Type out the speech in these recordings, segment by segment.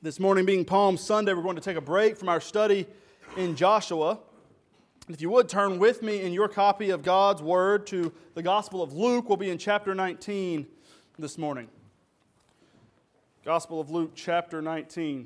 This morning being Palm Sunday, we're going to take a break from our study in Joshua. If you would turn with me in your copy of God's Word to the Gospel of Luke, we'll be in chapter 19 this morning. Gospel of Luke, chapter 19.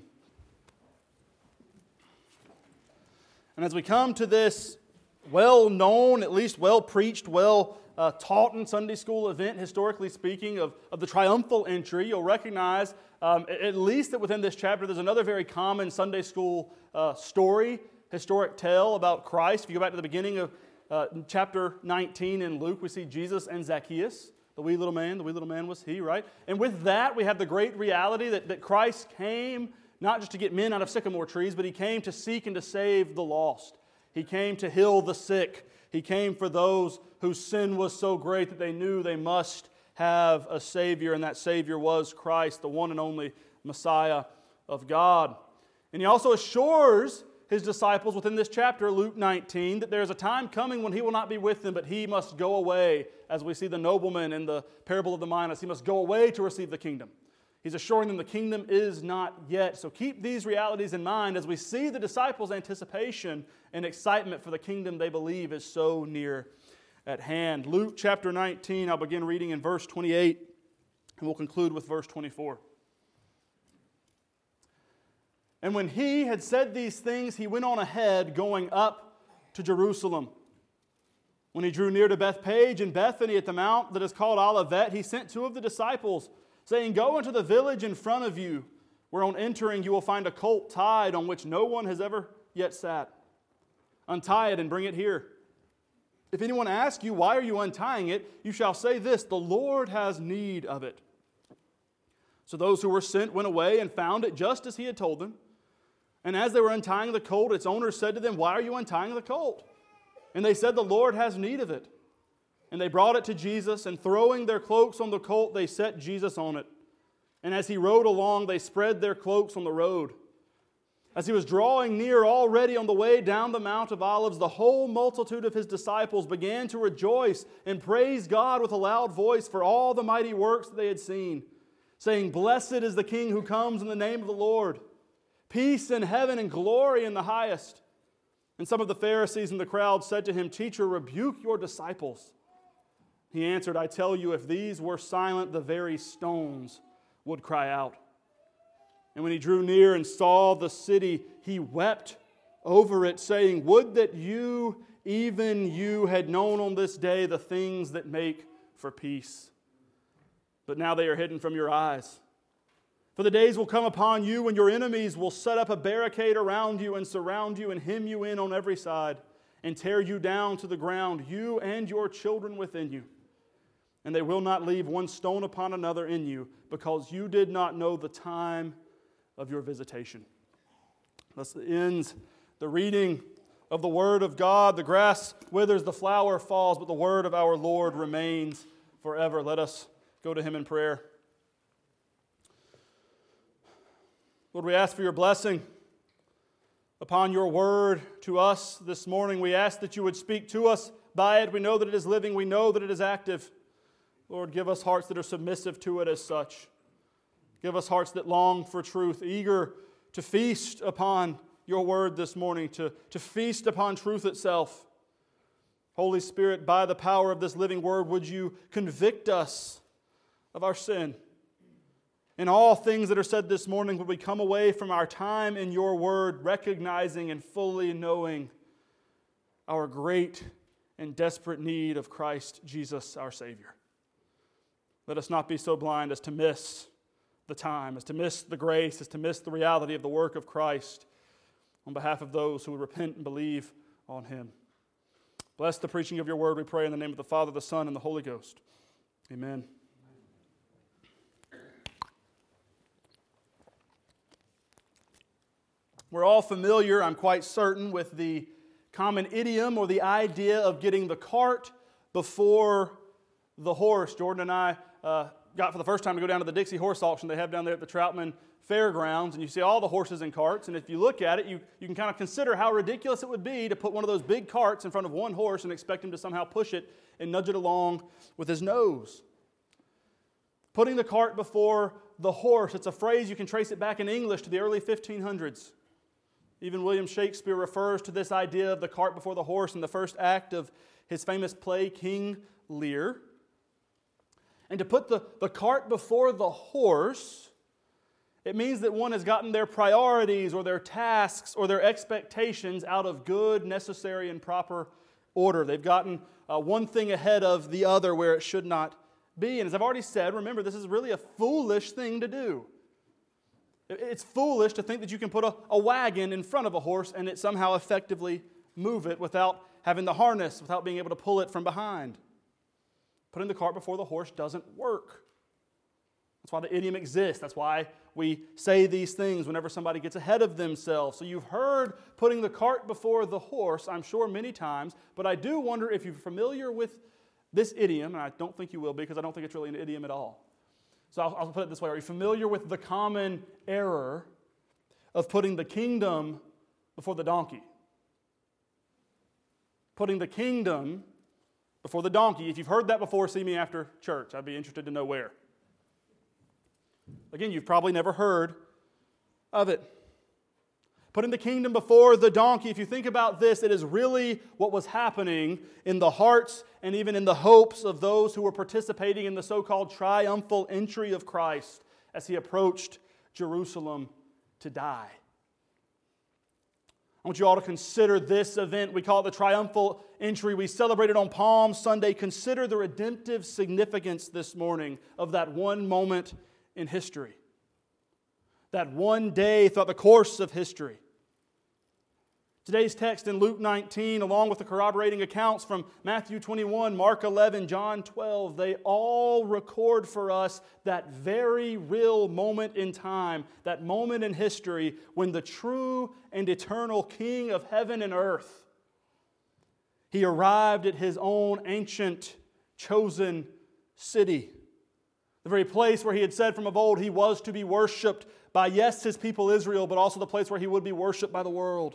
And as we come to this well-known, at least well-preached, taught in Sunday school event, historically speaking, of the triumphal entry, you'll recognize at least that within this chapter there's another very common Sunday school story, historic tale about Christ. If you go back to the beginning of chapter 19 in Luke, we see Jesus and Zacchaeus, the wee little man was he, right? And with that, we have the great reality that Christ came not just to get men out of sycamore trees, but He came to seek and to save the lost. He came to heal the sick. He came for those whose sin was so great that they knew they must have a Savior, and that Savior was Christ, the one and only Messiah of God. And He also assures His disciples within this chapter, Luke 19, that there is a time coming when He will not be with them, but He must go away, as we see the nobleman in the parable of the minas. He must go away to receive the kingdom. He's assuring them the kingdom is not yet. So keep these realities in mind as we see the disciples' anticipation and excitement for the kingdom they believe is so near at hand. Luke chapter 19, I'll begin reading in verse 28, and we'll conclude with verse 24. And when He had said these things, He went on ahead, going up to Jerusalem. When He drew near to Bethpage and Bethany at the mount that is called Olivet, He sent two of the disciples, saying, "Go into the village in front of you, where on entering you will find a colt tied on which no one has ever yet sat. Untie it and bring it here. If anyone asks you, 'Why are you untying it?' you shall say this, 'The Lord has need of it.'" So those who were sent went away and found it just as He had told them. And as they were untying the colt, its owner said to them, "Why are you untying the colt?" And they said, "The Lord has need of it." And they brought it to Jesus, and throwing their cloaks on the colt, they set Jesus on it. And as He rode along, they spread their cloaks on the road. As He was drawing near already on the way down the Mount of Olives, the whole multitude of His disciples began to rejoice and praise God with a loud voice for all the mighty works that they had seen, saying, "Blessed is the King who comes in the name of the Lord. Peace in heaven and glory in the highest." And some of the Pharisees in the crowd said to Him, "Teacher, rebuke your disciples." He answered, "I tell you, if these were silent, the very stones would cry out." And when He drew near and saw the city, He wept over it, saying, "Would that you, even you, had known on this day the things that make for peace. But now they are hidden from your eyes. For the days will come upon you when your enemies will set up a barricade around you and surround you and hem you in on every side and tear you down to the ground, you and your children within you. And they will not leave one stone upon another in you, because you did not know the time of your visitation." Thus ends the reading of the Word of God. The grass withers, the flower falls, but the Word of our Lord remains forever. Let us go to Him in prayer. Lord, we ask for your blessing upon your Word to us this morning. We ask that you would speak to us by it. We know that it is living. We know that it is active. Lord, give us hearts that are submissive to it as such. Give us hearts that long for truth, eager to feast upon your word this morning, to feast upon truth itself. Holy Spirit, by the power of this living word, would you convict us of our sin? In all things that are said this morning, would we come away from our time in your word recognizing and fully knowing our great and desperate need of Christ Jesus, our Savior. Let us not be so blind as to miss the time, as to miss the grace, as to miss the reality of the work of Christ on behalf of those who would repent and believe on Him. Bless the preaching of your word, we pray, in the name of the Father, the Son, and the Holy Ghost. Amen. We're all familiar, I'm quite certain, with the common idiom or the idea of getting the cart before the horse. Jordan and I got for the first time to go down to the Dixie horse auction they have down there at the Troutman Fairgrounds, and you see all the horses in carts, and if you look at it, you can kind of consider how ridiculous it would be to put one of those big carts in front of one horse and expect him to somehow push it and nudge it along with his nose. Putting the cart before the horse. It's a phrase you can trace it back in English to the early 1500s. Even William Shakespeare refers to this idea of the cart before the horse in the first act of his famous play, King Lear. And to put the cart before the horse, it means that one has gotten their priorities or their tasks or their expectations out of good, necessary, and proper order. They've gotten one thing ahead of the other where it should not be. And as I've already said, remember, this is really a foolish thing to do. It's foolish to think that you can put a wagon in front of a horse and it somehow effectively move it without having the harness, without being able to pull it from behind. Putting the cart before the horse doesn't work. That's why the idiom exists. That's why we say these things whenever somebody gets ahead of themselves. So you've heard putting the cart before the horse, I'm sure, many times, but I do wonder if you're familiar with this idiom, and I don't think you will be because I don't think it's really an idiom at all. So I'll put it this way. Are you familiar with the common error of putting the kingdom before the donkey? Putting the kingdom before the donkey. If you've heard that before, see me after church. I'd be interested to know where. Again, you've probably never heard of it. Putting the kingdom before the donkey, if you think about this, it is really what was happening in the hearts and even in the hopes of those who were participating in the so-called triumphal entry of Christ as He approached Jerusalem to die. I want you all to consider this event. We call it the triumphal entry. We celebrate it on Palm Sunday. Consider the redemptive significance this morning of that one moment in history. That one day throughout the course of history. Today's text in Luke 19, along with the corroborating accounts from Matthew 21, Mark 11, John 12, they all record for us that very real moment in time, that moment in history when the true and eternal King of heaven and earth, He arrived at His own ancient, chosen city. The very place where He had said from of old He was to be worshipped by, yes, His people Israel, but also the place where He would be worshipped by the world.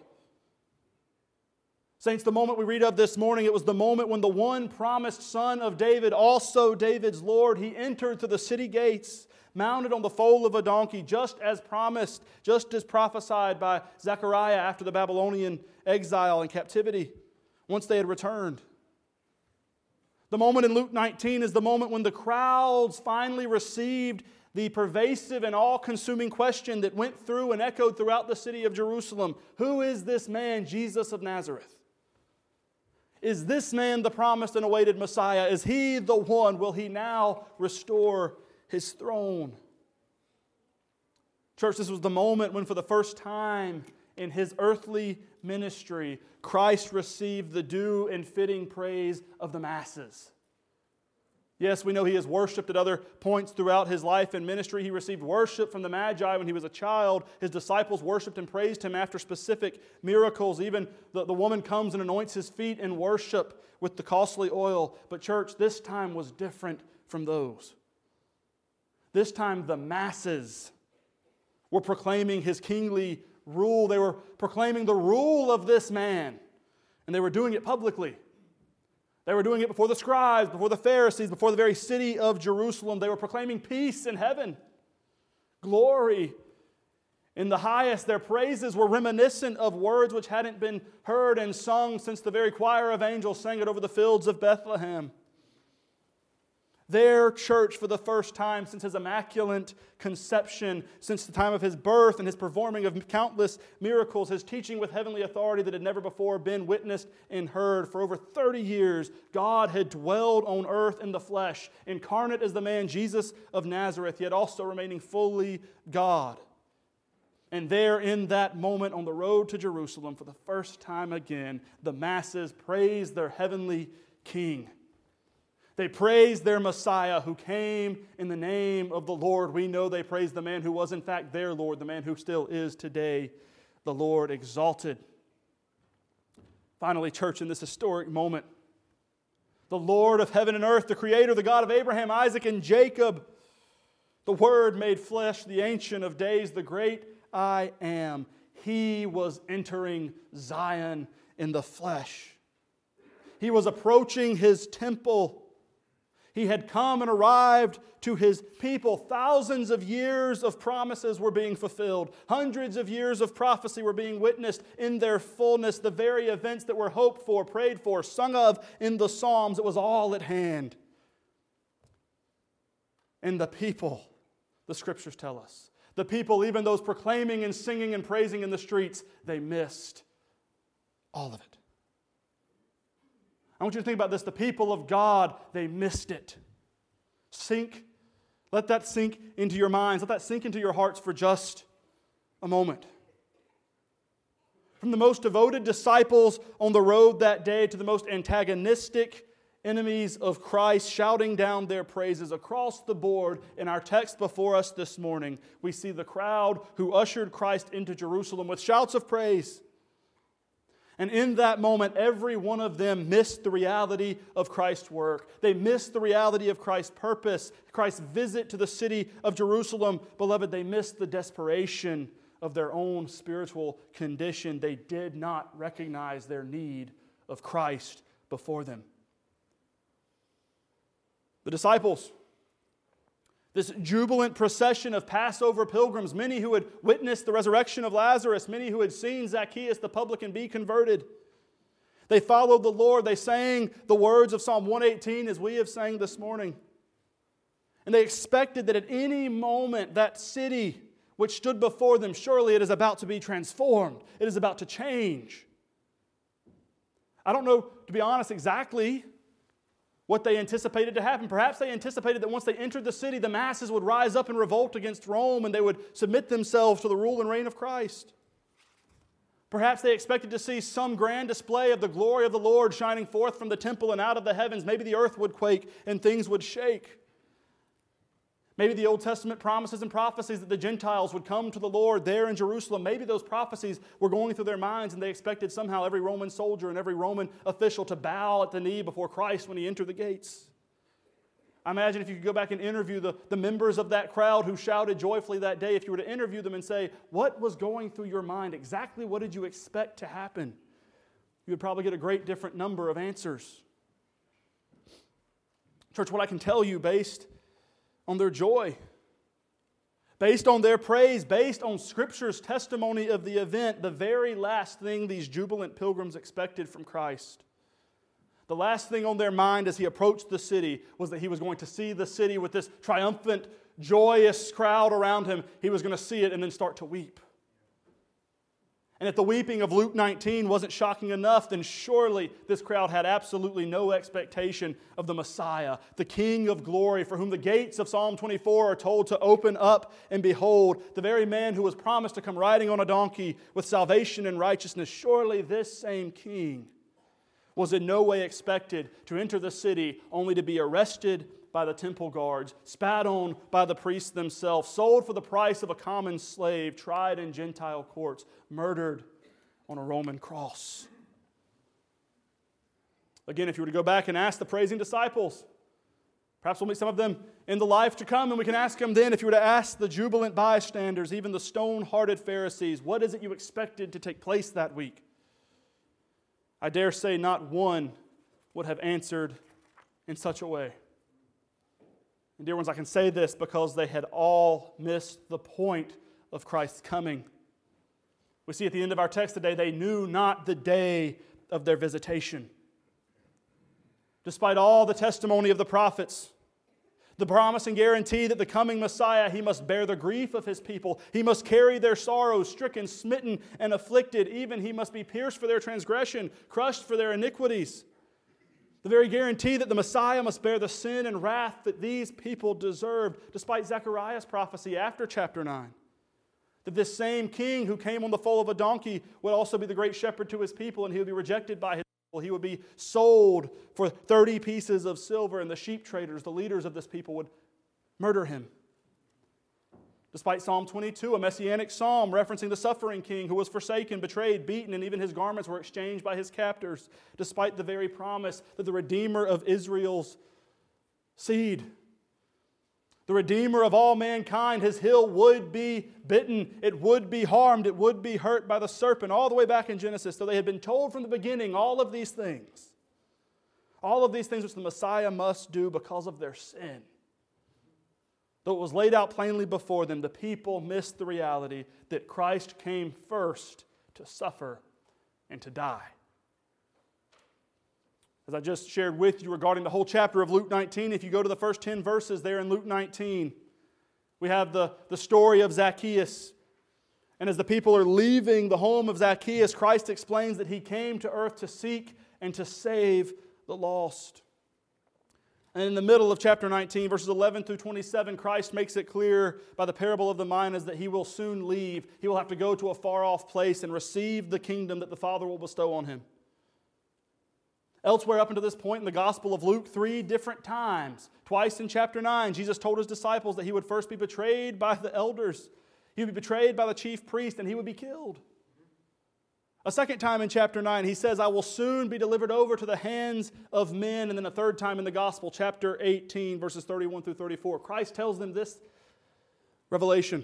Saints, the moment we read of this morning, it was the moment when the one promised Son of David, also David's Lord, He entered through the city gates, mounted on the foal of a donkey, just as promised, just as prophesied by Zechariah after the Babylonian exile and captivity, once they had returned. The moment in Luke 19 is the moment when the crowds finally received the pervasive and all-consuming question that went through and echoed throughout the city of Jerusalem. Who is this man, Jesus of Nazareth? Is this man the promised and awaited Messiah? Is He the one? Will He now restore His throne? Church, this was the moment when for the first time in His earthly ministry, Christ received the due and fitting praise of the masses. Yes, we know He is worshipped at other points throughout His life and ministry. He received worship from the Magi when He was a child. His disciples worshipped and praised Him after specific miracles. Even the woman comes and anoints His feet in worship with the costly oil. But church, this time was different from those. This time the masses were proclaiming His kingly rule. They were proclaiming the rule of this man. And they were doing it publicly. They were doing it before the scribes, before the Pharisees, before the very city of Jerusalem. They were proclaiming peace in heaven, glory in the highest. Their praises were reminiscent of words which hadn't been heard and sung since the very choir of angels sang it over the fields of Bethlehem. Their church, for the first time since His immaculate conception, since the time of His birth and His performing of countless miracles, His teaching with heavenly authority that had never before been witnessed and heard. For over 30 years, God had dwelled on earth in the flesh, incarnate as the man Jesus of Nazareth, yet also remaining fully God. And there in that moment on the road to Jerusalem, for the first time again, the masses praised their heavenly King. They praised their Messiah who came in the name of the Lord. We know they praised the man who was in fact their Lord, the man who still is today, the Lord exalted. Finally, church, in this historic moment, the Lord of heaven and earth, the Creator, the God of Abraham, Isaac, and Jacob, the Word made flesh, the Ancient of Days, the great I Am, He was entering Zion in the flesh. He was approaching His temple. He had come and arrived to His people. Thousands of years of promises were being fulfilled. Hundreds of years of prophecy were being witnessed in their fullness. The very events that were hoped for, prayed for, sung of in the Psalms, it was all at hand. And the people, the Scriptures tell us, the people, even those proclaiming and singing and praising in the streets, they missed all of it. I want you to think about this. The people of God, they missed it. Let that sink into your minds. Let that sink into your hearts for just a moment. From the most devoted disciples on the road that day to the most antagonistic enemies of Christ shouting down their praises across the board, in our text before us this morning, we see the crowd who ushered Christ into Jerusalem with shouts of praise. And in that moment, every one of them missed the reality of Christ's work. They missed the reality of Christ's purpose, Christ's visit to the city of Jerusalem. Beloved, they missed the desperation of their own spiritual condition. They did not recognize their need of Christ before them. The disciples, this jubilant procession of Passover pilgrims, many who had witnessed the resurrection of Lazarus, many who had seen Zacchaeus the publican be converted. They followed the Lord. They sang the words of Psalm 118 as we have sang this morning. And they expected that at any moment that city which stood before them, surely it is about to be transformed. It is about to change. I don't know, to be honest, exactly what they anticipated to happen. Perhaps they anticipated that once they entered the city, the masses would rise up in revolt against Rome and they would submit themselves to the rule and reign of Christ. Perhaps they expected to see some grand display of the glory of the Lord shining forth from the temple and out of the heavens. Maybe the earth would quake and things would shake. Maybe the Old Testament promises and prophecies that the Gentiles would come to the Lord there in Jerusalem. Maybe those prophecies were going through their minds and they expected somehow every Roman soldier and every Roman official to bow at the knee before Christ when He entered the gates. I imagine if you could go back and interview the members of that crowd who shouted joyfully that day, if you were to interview them and say, what was going through your mind? Exactly what did you expect to happen? You would probably get a great different number of answers. Church, what I can tell you based on their joy, based on their praise, based on Scripture's testimony of the event, the very last thing these jubilant pilgrims expected from Christ, the last thing on their mind as He approached the city was that He was going to see the city with this triumphant, joyous crowd around Him. He was going to see it and then start to weep. And if the weeping of Luke 19 wasn't shocking enough, then surely this crowd had absolutely no expectation of the Messiah, the King of glory, for whom the gates of Psalm 24 are told to open up, and behold, the very man who was promised to come riding on a donkey with salvation and righteousness. Surely this same King was in no way expected to enter the city only to be arrested by the temple guards, spat on by the priests themselves, sold for the price of a common slave, tried in Gentile courts, murdered on a Roman cross. Again, if you were to go back and ask the praising disciples, perhaps we'll meet some of them in the life to come, and we can ask them then, if you were to ask the jubilant bystanders, even the stone-hearted Pharisees, what is it you expected to take place that week? I dare say not one would have answered in such a way. And dear ones, I can say this because they had all missed the point of Christ's coming. We see at the end of our text today, they knew not the day of their visitation. Despite all the testimony of the prophets, the promise and guarantee that the coming Messiah, He must bear the grief of His people. He must carry their sorrows, stricken, smitten, and afflicted. Even He must be pierced for their transgression, crushed for their iniquities. The very guarantee that the Messiah must bear the sin and wrath that these people deserved, despite Zechariah's prophecy after chapter 9. That this same king who came on the foal of a donkey would also be the great shepherd to His people, and He would be rejected by His people. He would be sold for 30 pieces of silver, and the sheep traders, the leaders of this people, would murder Him. Despite Psalm 22, a messianic psalm referencing the suffering king who was forsaken, betrayed, beaten, and even His garments were exchanged by His captors, despite the very promise that the Redeemer of Israel's seed, the Redeemer of all mankind, His heel would be bitten, it would be harmed, it would be hurt by the serpent, all the way back in Genesis. So they had been told from the beginning all of these things. All of these things which the Messiah must do because of their sin. Though it was laid out plainly before them, the people missed the reality that Christ came first to suffer and to die. As I just shared with you regarding the whole chapter of Luke 19, if you go to the first 10 verses there in Luke 19, we have the story of Zacchaeus. And as the people are leaving the home of Zacchaeus, Christ explains that He came to earth to seek and to save the lost. And in the middle of chapter 19, verses 11 through 27, Christ makes it clear by the parable of the minas that He will soon leave. He will have to go to a far-off place and receive the kingdom that the Father will bestow on Him. Elsewhere up until this point in the Gospel of Luke, 3 different times, twice in chapter 9, Jesus told His disciples that He would first be betrayed by the elders, He would be betrayed by the chief priest, and He would be killed. A second time in chapter 9, He says, I will soon be delivered over to the hands of men. And then a third time in the Gospel, chapter 18, verses 31 through 34, Christ tells them this revelation.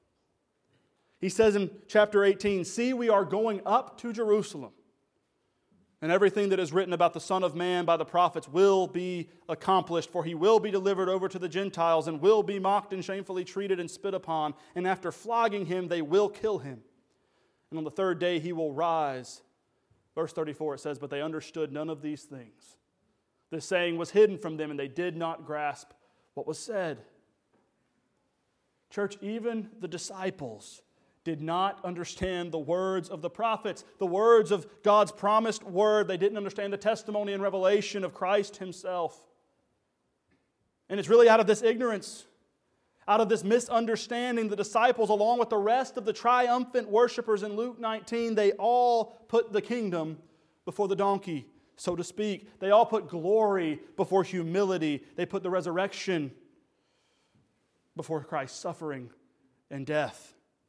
He says in chapter 18, see, we are going up to Jerusalem, and everything that is written about the Son of Man by the prophets will be accomplished, for He will be delivered over to the Gentiles and will be mocked and shamefully treated and spit upon. And after flogging Him, they will kill Him. And on the third day He will rise. Verse 34, it says, but they understood none of these things. This saying was hidden from them, and they did not grasp what was said. Church, even the disciples did not understand the words of the prophets, the words of God's promised word. They didn't understand the testimony and revelation of Christ Himself. And it's really out of this ignorance, out of this misunderstanding, the disciples, along with the rest of the triumphant worshipers in Luke 19, they all put the kingdom before the donkey, so to speak. They all put glory before humility. They put the resurrection before Christ's suffering and death.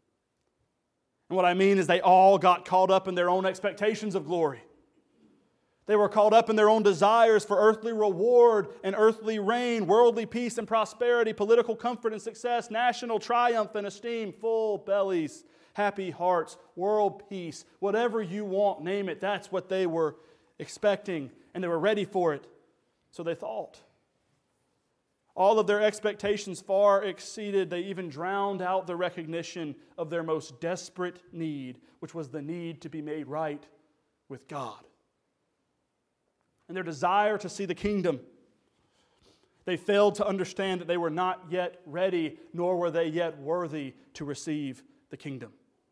And what I mean is they all got caught up in their own expectations of glory. They were caught up in their own desires for earthly reward and earthly reign, worldly peace and prosperity, political comfort and success, national triumph and esteem, full bellies, happy hearts, world peace, whatever you want, name it. That's what they were expecting, and they were ready for it. So they thought. All of their expectations far exceeded. They even drowned out the recognition of their most desperate need, which was the need to be made right with God. And their desire to see the kingdom. They failed to understand that they were not yet ready, nor were they yet worthy to receive the kingdom.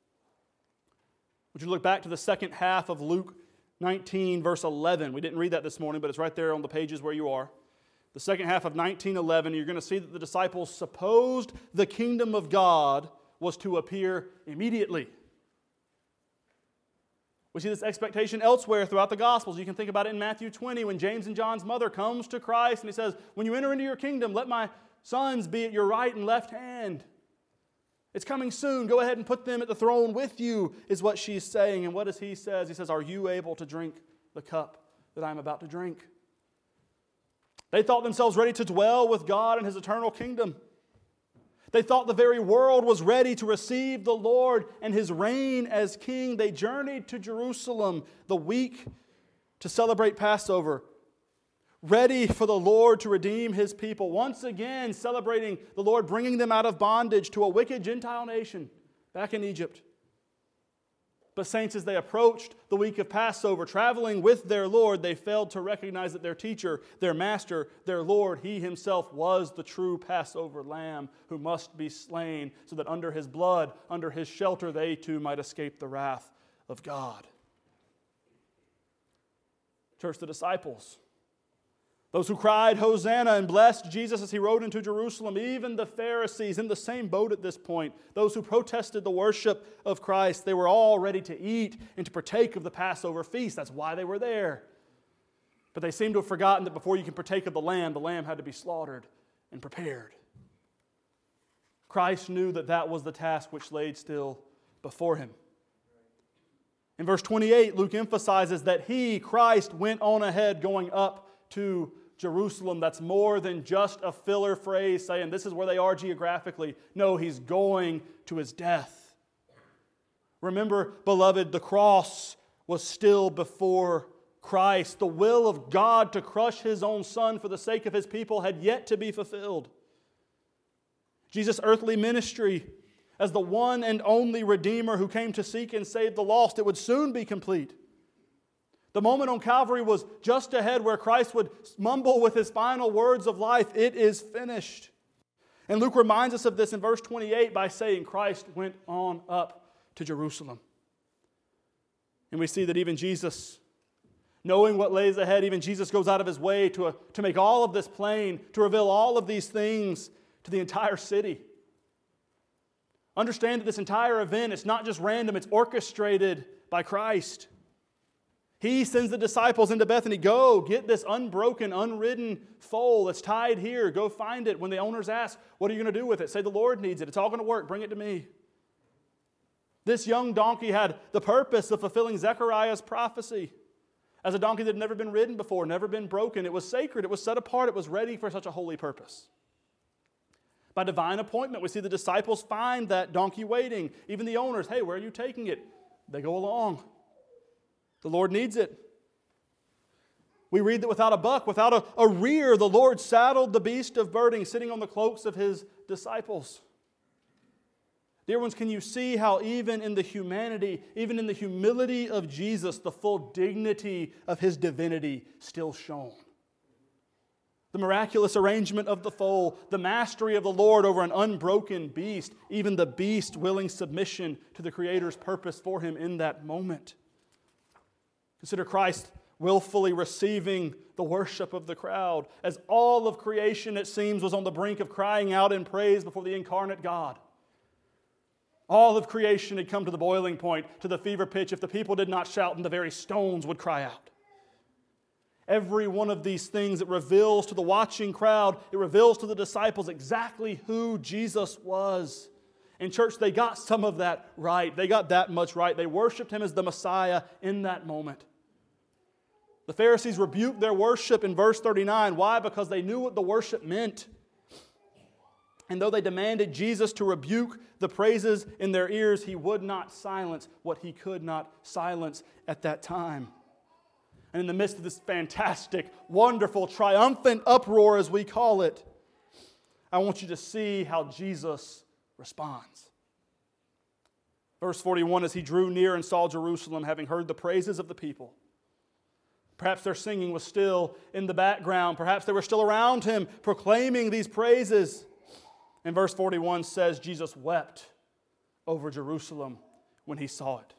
Would you look back to the second half of Luke 19, verse 11? We didn't read that this morning, but it's right there on the pages where you are. The second half of 19:11, you're going to see that the disciples supposed the kingdom of God was to appear immediately. We see this expectation elsewhere throughout the Gospels. You can think about it in Matthew 20 when James and John's mother comes to Christ and He says, when you enter into your kingdom, let my sons be at your right and left hand. It's coming soon. Go ahead and put them at the throne with you, is what she's saying. And what does He say? He says, are you able to drink the cup that I'm about to drink? They thought themselves ready to dwell with God in His eternal kingdom. They thought the very world was ready to receive the Lord and His reign as King. They journeyed to Jerusalem the week to celebrate Passover, ready for the Lord to redeem His people. Once again, celebrating the Lord bringing them out of bondage to a wicked Gentile nation back in Egypt. But saints, as they approached the week of Passover, traveling with their Lord, they failed to recognize that their teacher, their master, their Lord, He Himself was the true Passover lamb who must be slain so that under His blood, under His shelter, they too might escape the wrath of God. Church, the disciples, those who cried, Hosanna, and blessed Jesus as He rode into Jerusalem, even the Pharisees in the same boat at this point, those who protested the worship of Christ, they were all ready to eat and to partake of the Passover feast. That's why they were there. But they seem to have forgotten that before you can partake of the lamb had to be slaughtered and prepared. Christ knew that that was the task which laid still before Him. In verse 28, Luke emphasizes that He, Christ, went on ahead going up to Jerusalem. That's more than just a filler phrase saying this is where they are geographically. No, He's going to His death. Remember, beloved, the cross was still before Christ, the will of God to crush His own Son for the sake of His people, had yet to be fulfilled. Jesus' earthly ministry as the one and only Redeemer who came to seek and save the lost, it would soon be complete. The moment on Calvary was just ahead where Christ would mumble with His final words of life, "It is finished." And Luke reminds us of this in verse 28 by saying Christ went on up to Jerusalem. And we see that even Jesus, knowing what lays ahead, even Jesus goes out of His way to make all of this plain, to reveal all of these things to the entire city. Understand that this entire event, it's not just random, it's orchestrated by Christ. He sends the disciples into Bethany. Go, get this unbroken, unridden foal that's tied here. Go find it. When the owners ask, what are you going to do with it? Say, the Lord needs it. It's all going to work. Bring it to me. This young donkey had the purpose of fulfilling Zechariah's prophecy. As a donkey that had never been ridden before, never been broken, it was sacred, it was set apart, it was ready for such a holy purpose. By divine appointment, we see the disciples find that donkey waiting. Even the owners, hey, where are you taking it? They go along. The Lord needs it. We read that without a buck, without a rear, the Lord saddled the beast of burden sitting on the cloaks of His disciples. Dear ones, can you see how even in the humanity, even in the humility of Jesus, the full dignity of His divinity still shone? The miraculous arrangement of the foal, the mastery of the Lord over an unbroken beast, even the beast willing submission to the Creator's purpose for him in that moment. Consider Christ willfully receiving the worship of the crowd, as all of creation, it seems, was on the brink of crying out in praise before the incarnate God. All of creation had come to the boiling point, to the fever pitch. If the people did not shout, then the very stones would cry out. Every one of these things, it reveals to the watching crowd, it reveals to the disciples exactly who Jesus was. In church, they got some of that right. They got that much right. They worshiped Him as the Messiah in that moment. The Pharisees rebuked their worship in verse 39. Why? Because they knew what the worship meant. And though they demanded Jesus to rebuke the praises in their ears, He would not silence what He could not silence at that time. And in the midst of this fantastic, wonderful, triumphant uproar, as we call it, I want you to see how Jesus responds. Verse 41, as He drew near and saw Jerusalem, having heard the praises of the people. Perhaps their singing was still in the background. Perhaps they were still around Him, proclaiming these praises. And verse 41 says, Jesus wept over Jerusalem when He saw it.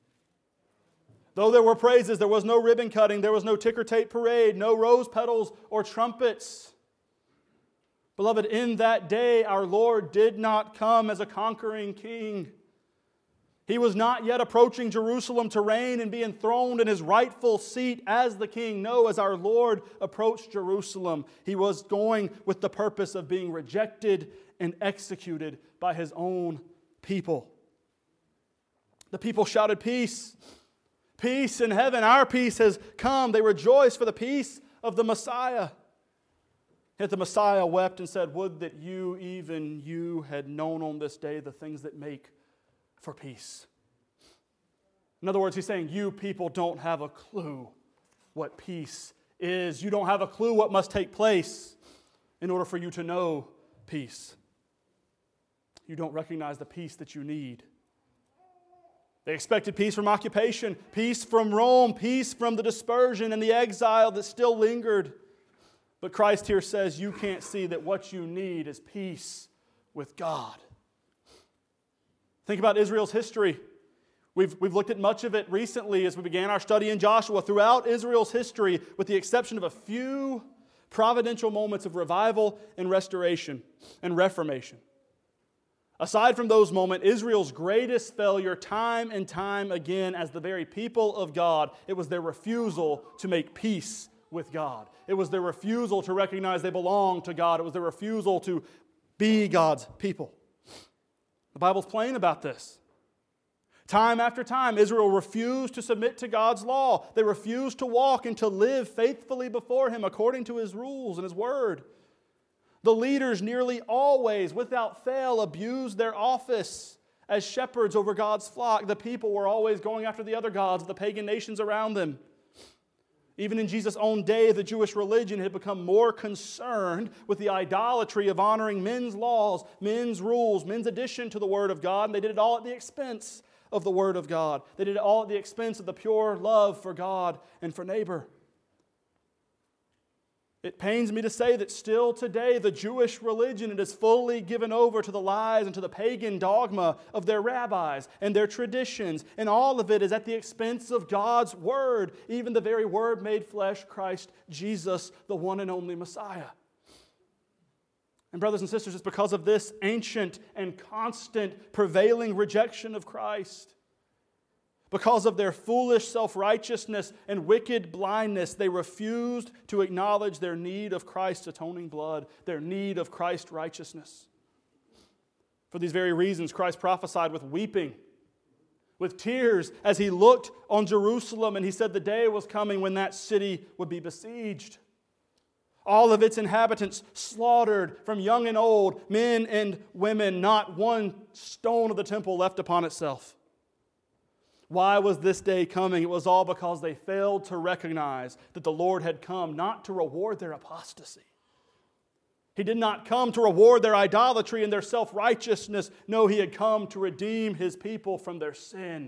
Though there were praises, there was no ribbon cutting, there was no ticker tape parade, no rose petals or trumpets. Beloved, in that day our Lord did not come as a conquering king. He was not yet approaching Jerusalem to reign and be enthroned in His rightful seat as the king. No, as our Lord approached Jerusalem, He was going with the purpose of being rejected and executed by His own people. The people shouted, "Peace! Peace in heaven, our peace has come." They rejoiced for the peace of the Messiah. Yet the Messiah wept and said, "Would that you, even you, had known on this day the things that make for peace." In other words, He's saying, you people don't have a clue what peace is. You don't have a clue what must take place in order for you to know peace. You don't recognize the peace that you need. They expected peace from occupation, peace from Rome, peace from the dispersion and the exile that still lingered. But Christ here says you can't see that what you need is peace with God. Think about Israel's history. We've looked at much of it recently as we began our study in Joshua. Throughout Israel's history, with the exception of a few providential moments of revival and restoration and reformation. Aside from those moments, Israel's greatest failure time and time again as the very people of God, it was their refusal to make peace with God. It was their refusal to recognize they belong to God. It was their refusal to be God's people. The Bible's plain about this. Time after time, Israel refused to submit to God's law. They refused to walk and to live faithfully before Him according to His rules and His word. The leaders nearly always, without fail, abused their office as shepherds over God's flock. The people were always going after the other gods of the pagan nations around them. Even in Jesus' own day, the Jewish religion had become more concerned with the idolatry of honoring men's laws, men's rules, men's addition to the Word of God, and they did it all at the expense of the Word of God. They did it all at the expense of the pure love for God and for neighbor. It pains me to say that still today the Jewish religion is fully given over to the lies and to the pagan dogma of their rabbis and their traditions, and all of it is at the expense of God's Word, even the very Word made flesh, Christ Jesus, the one and only Messiah. And brothers and sisters, it's because of this ancient and constant prevailing rejection of Christ, because of their foolish self-righteousness and wicked blindness, they refused to acknowledge their need of Christ's atoning blood, their need of Christ's righteousness. For these very reasons, Christ prophesied with weeping, with tears, as He looked on Jerusalem, and He said the day was coming when that city would be besieged. All of its inhabitants slaughtered, from young and old, men and women, not one stone of the temple left upon itself. Why was this day coming? It was all because they failed to recognize that the Lord had come not to reward their apostasy. He did not come to reward their idolatry and their self-righteousness. No, He had come to redeem His people from their sin.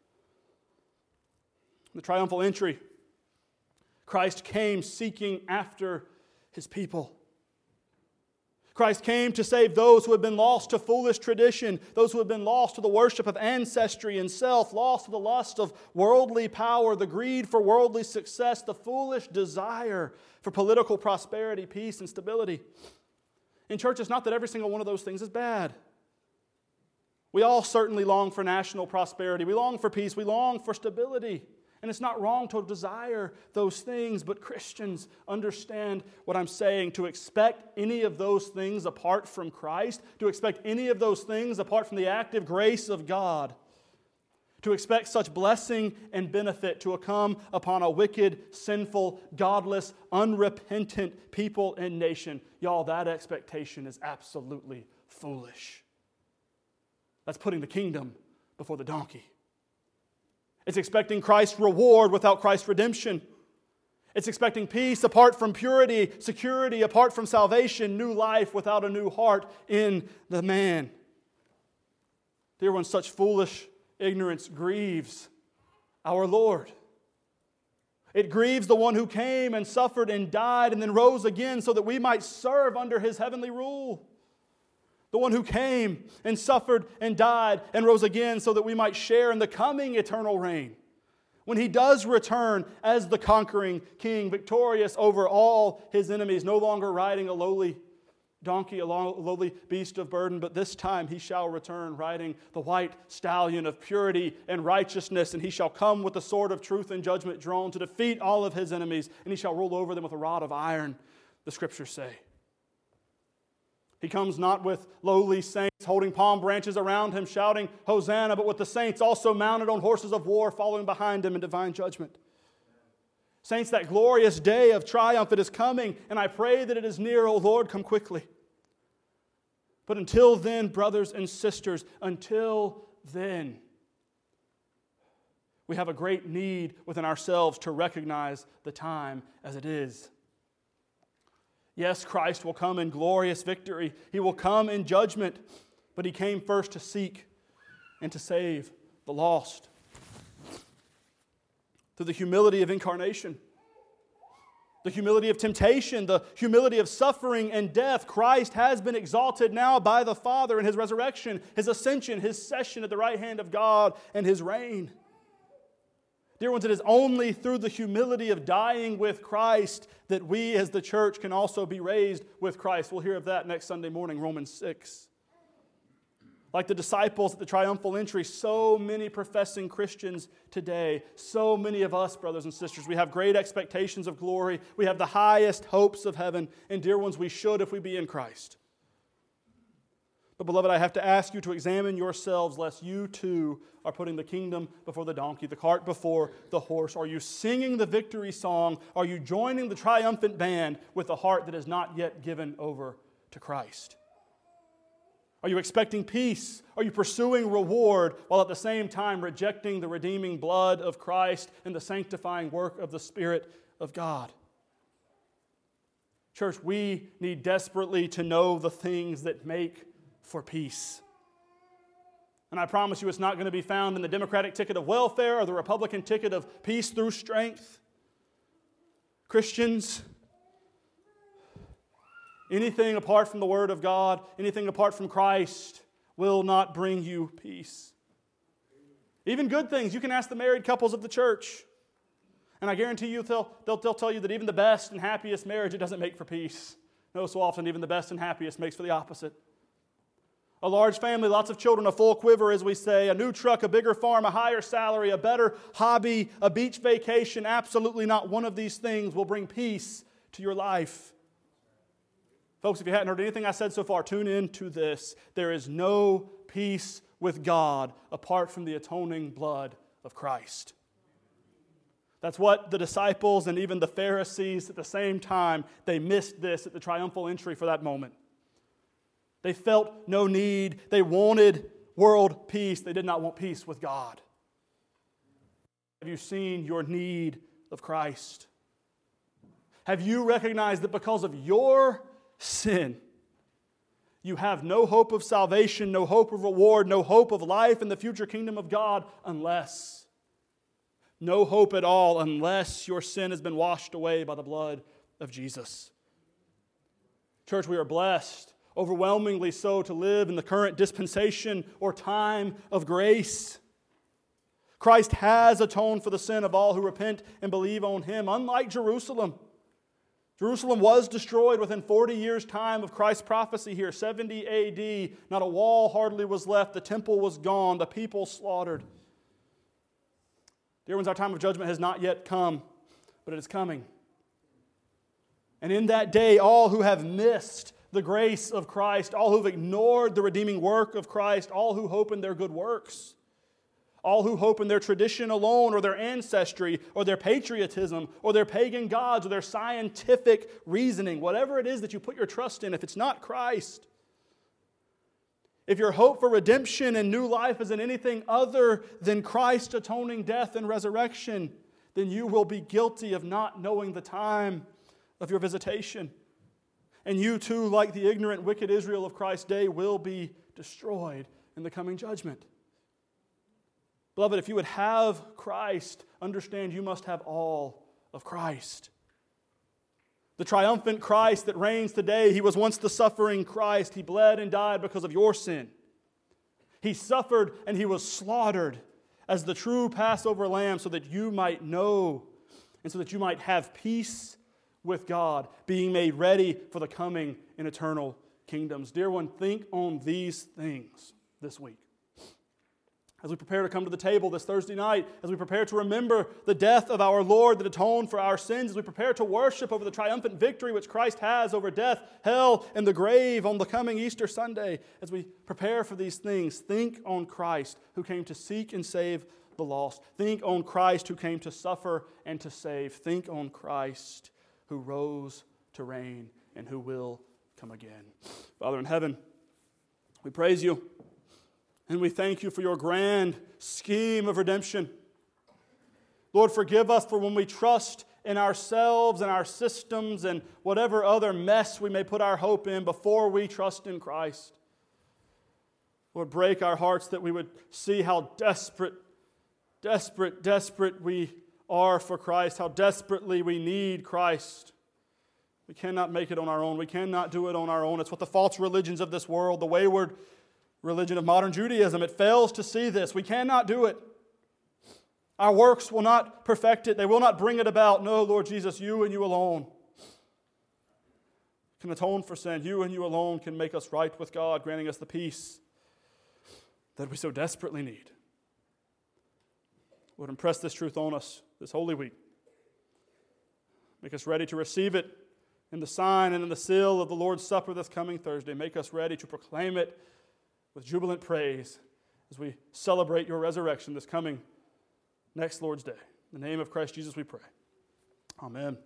The triumphal entry, Christ came seeking after His people. Christ came to save those who had been lost to foolish tradition, those who had been lost to the worship of ancestry and self, lost to the lust of worldly power, the greed for worldly success, the foolish desire for political prosperity, peace, and stability. In church, it's not that every single one of those things is bad. We all certainly long for national prosperity. We long for peace. We long for stability. And it's not wrong to desire those things, but Christians, understand what I'm saying. To expect any of those things apart from Christ, to expect any of those things apart from the active grace of God, to expect such blessing and benefit to come upon a wicked, sinful, godless, unrepentant people and nation, y'all, that expectation is absolutely foolish. That's putting the kingdom before the donkey. It's expecting Christ's reward without Christ's redemption. It's expecting peace apart from purity, security apart from salvation, new life without a new heart in the man. Dear ones, such foolish ignorance grieves our Lord. It grieves the one who came and suffered and died and then rose again so that we might serve under His heavenly rule. The one who came and suffered and died and rose again so that we might share in the coming eternal reign. When He does return as the conquering King, victorious over all His enemies, no longer riding a lowly donkey, a lowly beast of burden, but this time He shall return riding the white stallion of purity and righteousness, and He shall come with the sword of truth and judgment drawn to defeat all of His enemies, and He shall rule over them with a rod of iron, the Scriptures say. He comes not with lowly saints holding palm branches around Him, shouting, Hosanna, but with the saints also mounted on horses of war, following behind Him in divine judgment. Saints, that glorious day of triumph, it is coming, and I pray that it is near, O Lord, come quickly. But until then, brothers and sisters, until then, we have a great need within ourselves to recognize the time as it is. Yes, Christ will come in glorious victory. He will come in judgment, but He came first to seek and to save the lost. Through the humility of incarnation, the humility of temptation, the humility of suffering and death, Christ has been exalted now by the Father in His resurrection, His ascension, His session at the right hand of God, and His reign. Dear ones, it is only through the humility of dying with Christ that we as the church can also be raised with Christ. We'll hear of that next Sunday morning, Romans 6. Like the disciples at the triumphal entry, so many professing Christians today, so many of us, brothers and sisters, we have great expectations of glory. We have the highest hopes of heaven. And dear ones, we should if we be in Christ. But beloved, I have to ask you to examine yourselves lest you too are putting the kingdom before the donkey, the cart before the horse. Are you singing the victory song? Are you joining the triumphant band with a heart that is not yet given over to Christ? Are you expecting peace? Are you pursuing reward while at the same time rejecting the redeeming blood of Christ and the sanctifying work of the Spirit of God. Church, we need desperately to know the things that make for peace. And I promise you it's not going to be found in the Democratic ticket of welfare or the Republican ticket of peace through strength. Christians, anything apart from the Word of God, anything apart from Christ will not bring you peace. Even good things, you can ask the married couples of the church. And I guarantee you they'll tell you that even the best and happiest marriage, it doesn't make for peace. No, so often even the best and happiest makes for the opposite. A large family, lots of children, a full quiver, as we say, a new truck, a bigger farm, a higher salary, a better hobby, a beach vacation. Absolutely not one of these things will bring peace to your life. Folks, if you hadn't heard anything I said so far, tune in to this. There is no peace with God apart from the atoning blood of Christ. That's what the disciples and even the Pharisees at the same time, they missed this at the triumphal entry for that moment. They felt no need. They wanted world peace. They did not want peace with God. Have you seen your need of Christ? Have you recognized that because of your sin, you have no hope of salvation, no hope of reward, no hope of life in the future kingdom of God no hope at all unless your sin has been washed away by the blood of Jesus. Church, we are blessed, overwhelmingly so, to live in the current dispensation or time of grace. Christ has atoned for the sin of all who repent and believe on Him. Unlike Jerusalem, Jerusalem was destroyed within 40 years' time of Christ's prophecy here, 70 A.D. Not a wall hardly was left. The temple was gone. The people slaughtered. Dear ones, our time of judgment has not yet come, but it is coming. And in that day, all who have missed the grace of Christ, all who have ignored the redeeming work of Christ, all who hope in their good works, all who hope in their tradition alone, or their ancestry, or their patriotism, or their pagan gods, or their scientific reasoning, whatever it is that you put your trust in, if it's not Christ, if your hope for redemption and new life is in anything other than Christ's atoning death and resurrection, then you will be guilty of not knowing the time of your visitation. And you too, like the ignorant, wicked Israel of Christ's day, will be destroyed in the coming judgment. Beloved, if you would have Christ, understand you must have all of Christ. The triumphant Christ that reigns today, He was once the suffering Christ. He bled and died because of your sin. He suffered and He was slaughtered as the true Passover lamb so that you might know and so that you might have peace with God, being made ready for the coming and eternal kingdoms. Dear one, think on these things this week. As we prepare to come to the table this Thursday night, as we prepare to remember the death of our Lord that atoned for our sins, as we prepare to worship over the triumphant victory which Christ has over death, hell, and the grave on the coming Easter Sunday, as we prepare for these things, think on Christ who came to seek and save the lost. Think on Christ who came to suffer and to save. Think on Christ who rose to reign and who will come again. Father in heaven, we praise You. And we thank You for Your grand scheme of redemption. Lord, forgive us for when we trust in ourselves and our systems and whatever other mess we may put our hope in before we trust in Christ. Lord, break our hearts that we would see how desperate we are for Christ, how desperately we need Christ. We cannot make it on our own. We cannot do it on our own. It's what the false religions of this world, the wayward religion of modern Judaism, it fails to see this. We cannot do it. Our works will not perfect it. They will not bring it about. No, Lord Jesus, You and You alone can atone for sin. You and You alone can make us right with God, granting us the peace that we so desperately need. Lord, impress this truth on us this Holy Week. Make us ready to receive it in the sign and in the seal of the Lord's Supper this coming Thursday. Make us ready to proclaim it with jubilant praise as we celebrate Your resurrection this coming next Lord's Day. In the name of Christ Jesus we pray. Amen.